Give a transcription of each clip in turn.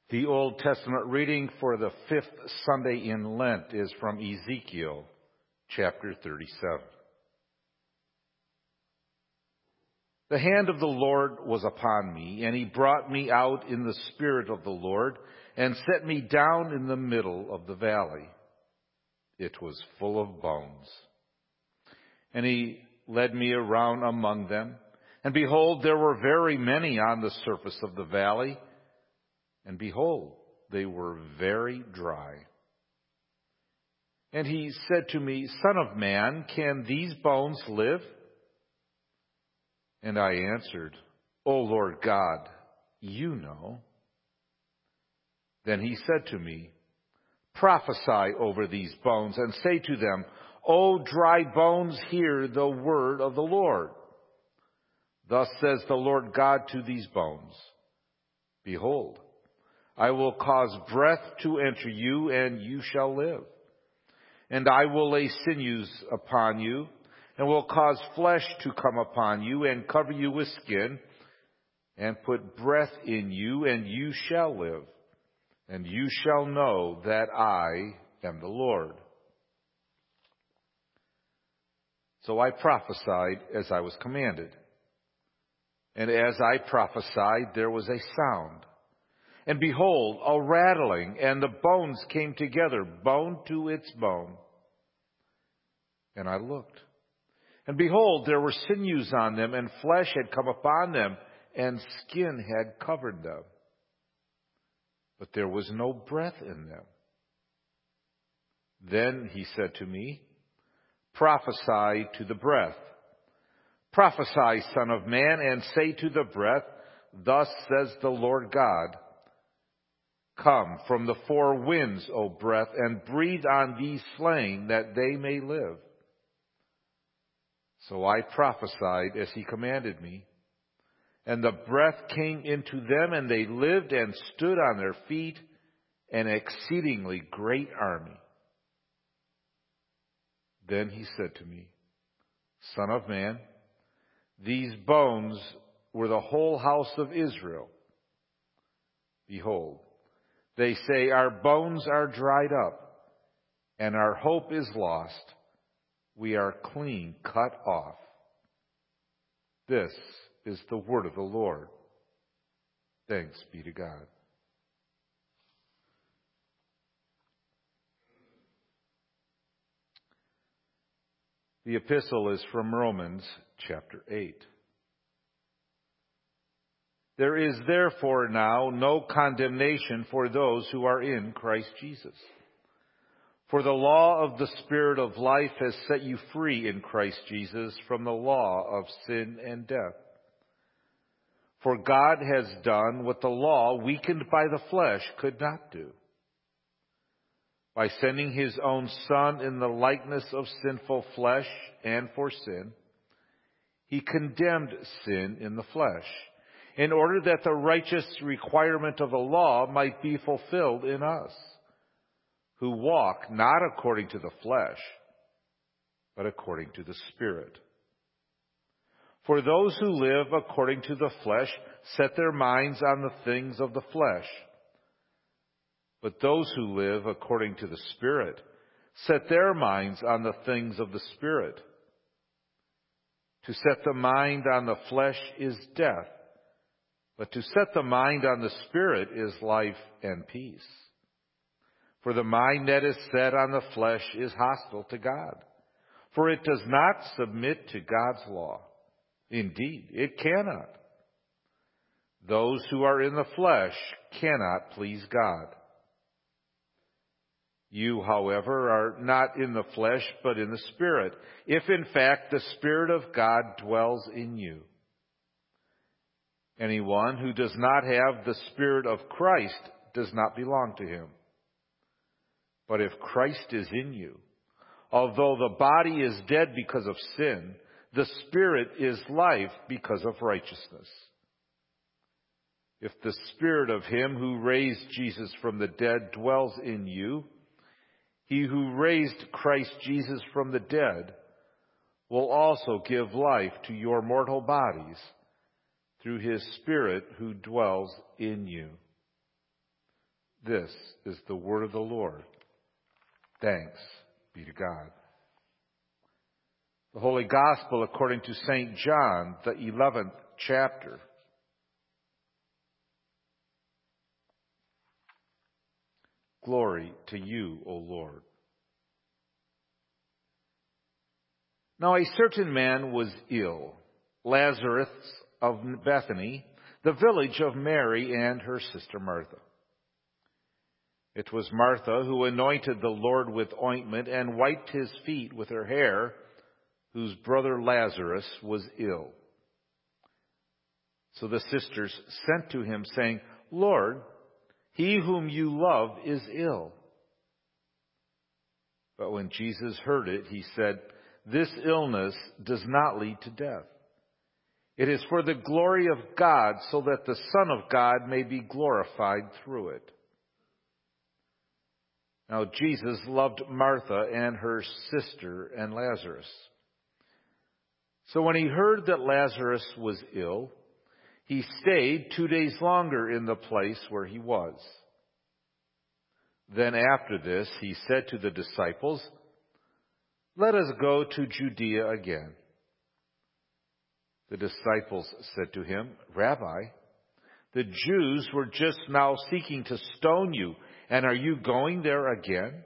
The Old Testament reading for the fifth Sunday in Lent is from Ezekiel chapter 37. The hand of the Lord was upon me, and he brought me out in the spirit of the Lord and set me down in the middle of the valley. It was full of bones. And he led me around among them, and behold, there were very many on the surface of the valley, and behold, they were very dry. And he said to me, Son of man, can these bones live? And I answered, O Lord God, you know. Then he said to me, Prophesy over these bones and say to them, O dry bones, hear the word of the Lord. Thus says the Lord God to these bones, Behold, I will cause breath to enter you, and you shall live. And I will lay sinews upon you, and will cause flesh to come upon you, and cover you with skin, and put breath in you, and you shall live. And you shall know that I am the Lord. So I prophesied as I was commanded. And as I prophesied, there was a sound. And behold, a rattling, and the bones came together, bone to its bone. And I looked. And behold, there were sinews on them, and flesh had come upon them, and skin had covered them. But there was no breath in them. Then he said to me, Prophesy to the breath. Prophesy, Son of man, and say to the breath, Thus says the Lord God, Come from the four winds, O breath, and breathe on these slain, that they may live. So I prophesied as he commanded me. And the breath came into them, and they lived and stood on their feet, an exceedingly great army. Then he said to me, Son of man, these bones were the whole house of Israel. Behold, they say, Our bones are dried up, and our hope is lost. We are clean cut off. This is the word of the Lord. Thanks be to God. The epistle is from Romans chapter 8. There is therefore now no condemnation for those who are in Christ Jesus. For the law of the Spirit of life has set you free in Christ Jesus from the law of sin and death. For God has done what the law, weakened by the flesh, could not do. By sending his own Son in the likeness of sinful flesh and for sin, he condemned sin in the flesh, in order that the righteous requirement of the law might be fulfilled in us, who walk not according to the flesh, but according to the Spirit. For those who live according to the flesh set their minds on the things of the flesh. But those who live according to the Spirit set their minds on the things of the Spirit. To set the mind on the flesh is death, but to set the mind on the Spirit is life and peace. For the mind that is set on the flesh is hostile to God, for it does not submit to God's law. Indeed, it cannot. Those who are in the flesh cannot please God. You, however, are not in the flesh, but in the Spirit, if in fact the Spirit of God dwells in you. Anyone who does not have the Spirit of Christ does not belong to him. But if Christ is in you, although the body is dead because of sin, the Spirit is life because of righteousness. If the Spirit of him who raised Jesus from the dead dwells in you, he who raised Christ Jesus from the dead will also give life to your mortal bodies through his Spirit who dwells in you. This is the word of the Lord. Thanks be to God. The Holy Gospel according to St. John, the 11th chapter. Glory to you, O Lord. Now a certain man was ill, Lazarus of Bethany, the village of Mary and her sister Martha. It was Martha who anointed the Lord with ointment and wiped his feet with her hair, whose brother Lazarus was ill. So the sisters sent to him, saying, Lord, he whom you love is ill. But when Jesus heard it, he said, This illness does not lead to death. It is for the glory of God, so that the Son of God may be glorified through it. Now Jesus loved Martha and her sister and Lazarus. So when he heard that Lazarus was ill, he stayed 2 days longer in the place where he was. Then after this, he said to the disciples, Let us go to Judea again. The disciples said to him, Rabbi, the Jews were just now seeking to stone you, and are you going there again?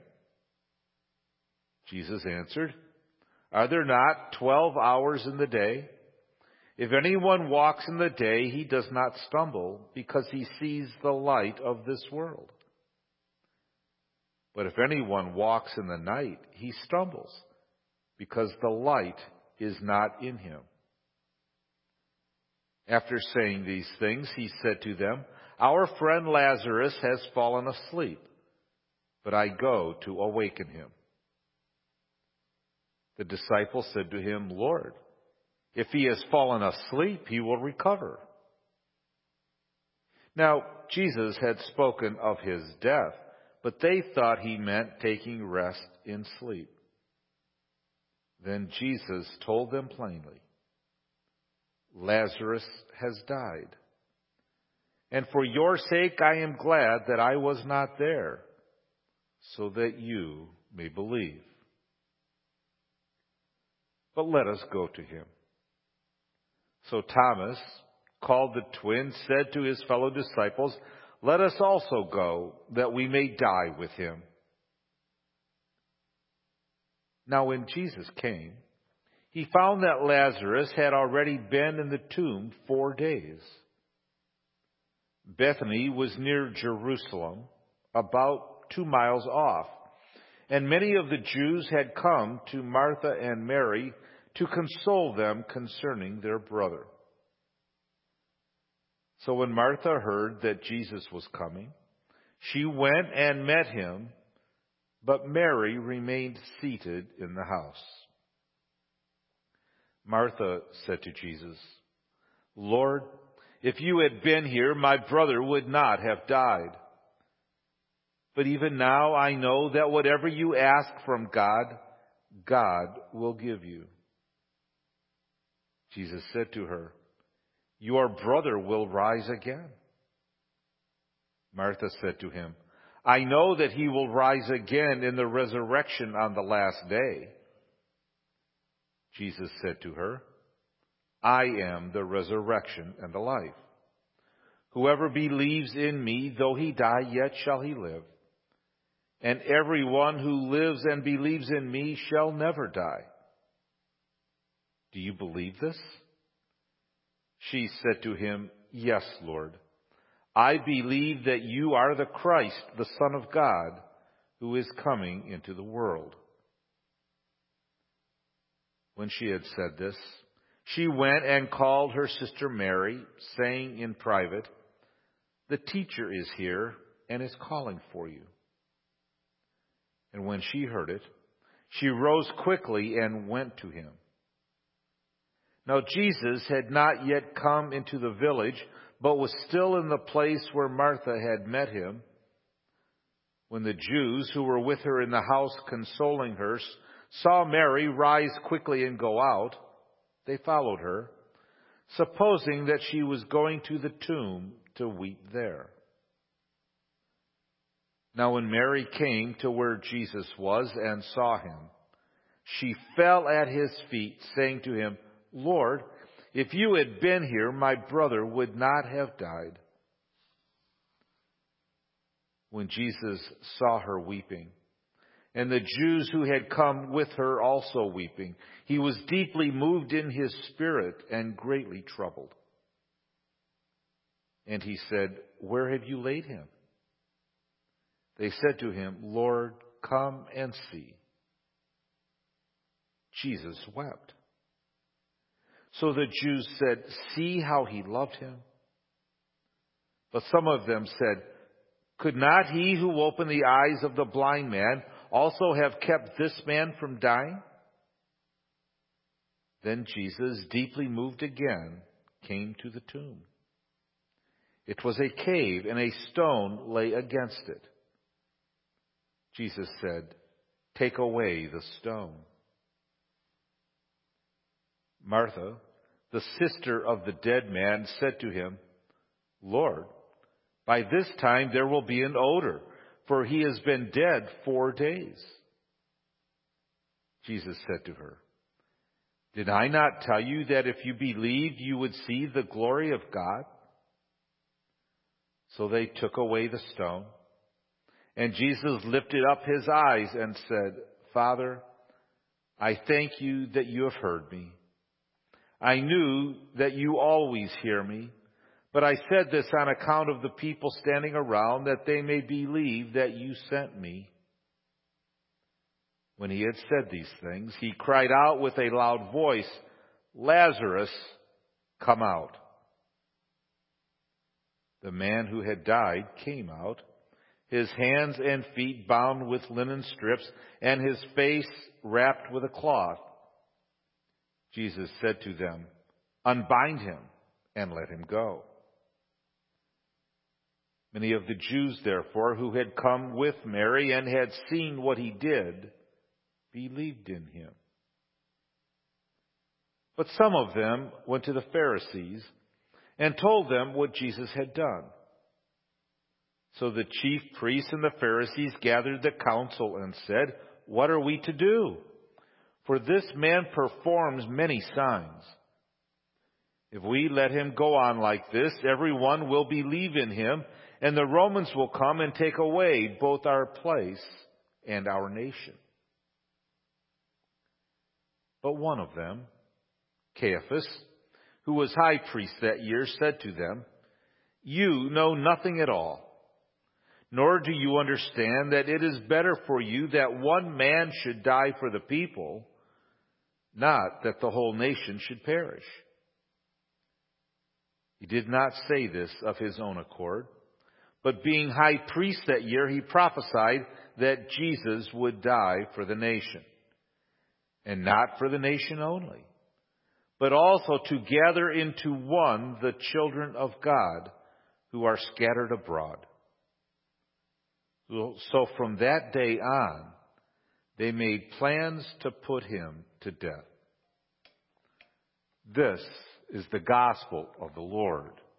Jesus answered, Are there not 12 hours in the day? If anyone walks in the day, he does not stumble, because he sees the light of this world. But if anyone walks in the night, he stumbles, because the light is not in him. After saying these things, he said to them, Our friend Lazarus has fallen asleep, but I go to awaken him. The disciples said to him, Lord, if he has fallen asleep, he will recover. Now, Jesus had spoken of his death, but they thought he meant taking rest in sleep. Then Jesus told them plainly, Lazarus has died. And for your sake I am glad that I was not there, so that you may believe. But let us go to him. So Thomas, called the twin, said to his fellow disciples, Let us also go, that we may die with him. Now when Jesus came, he found that Lazarus had already been in the tomb 4 days. Bethany was near Jerusalem, about 2 miles off, and many of the Jews had come to Martha and Mary to console them concerning their brother. So when Martha heard that Jesus was coming, she went and met him, but Mary remained seated in the house. Martha said to Jesus, Lord, if you had been here, my brother would not have died. But even now I know that whatever you ask from God, God will give you. Jesus said to her, Your brother will rise again. Martha said to him, I know that he will rise again in the resurrection on the last day. Jesus said to her, I am the resurrection and the life. Whoever believes in me, though he die, yet shall he live. And everyone who lives and believes in me shall never die. Do you believe this? She said to him, Yes, Lord. I believe that you are the Christ, the Son of God, who is coming into the world. When she had said this, she went and called her sister Mary, saying in private, The teacher is here and is calling for you. And when she heard it, she rose quickly and went to him. Now Jesus had not yet come into the village, but was still in the place where Martha had met him. When the Jews who were with her in the house consoling her saw Mary rise quickly and go out, they followed her, supposing that she was going to the tomb to weep there. Now when Mary came to where Jesus was and saw him, she fell at his feet, saying to him, Lord, if you had been here, my brother would not have died. When Jesus saw her weeping, and the Jews who had come with her also weeping, he was deeply moved in his spirit and greatly troubled. And he said, Where have you laid him? They said to him, Lord, come and see. Jesus wept. So the Jews said, See how he loved him. But some of them said, Could not he who opened the eyes of the blind man also have kept this man from dying? Then Jesus, deeply moved again, came to the tomb. It was a cave, and a stone lay against it. Jesus said, Take away the stone. Martha, the sister of the dead man, said to him, Lord, by this time there will be an odor, for he has been dead 4 days. Jesus said to her, Did I not tell you that if you believed, you would see the glory of God? So they took away the stone. And Jesus lifted up his eyes and said, Father, I thank you that you have heard me. I knew that you always hear me, but I said this on account of the people standing around, that they may believe that you sent me. When he had said these things, he cried out with a loud voice, Lazarus, come out. The man who had died came out, his hands and feet bound with linen strips, and his face wrapped with a cloth. Jesus said to them, Unbind him and let him go. Many of the Jews, therefore, who had come with Mary and had seen what he did, believed in him. But some of them went to the Pharisees and told them what Jesus had done. So the chief priests and the Pharisees gathered the council and said, What are we to do? For this man performs many signs. If we let him go on like this, everyone will believe in him, and the Romans will come and take away both our place and our nation. But one of them, Caiaphas, who was high priest that year, said to them, You know nothing at all, nor do you understand that it is better for you that one man should die for the people, not that the whole nation should perish. He did not say this of his own accord, but being high priest that year, he prophesied that Jesus would die for the nation, and not for the nation only, but also to gather into one the children of God who are scattered abroad. So from that day on, they made plans to put him to death. This is the gospel of the Lord.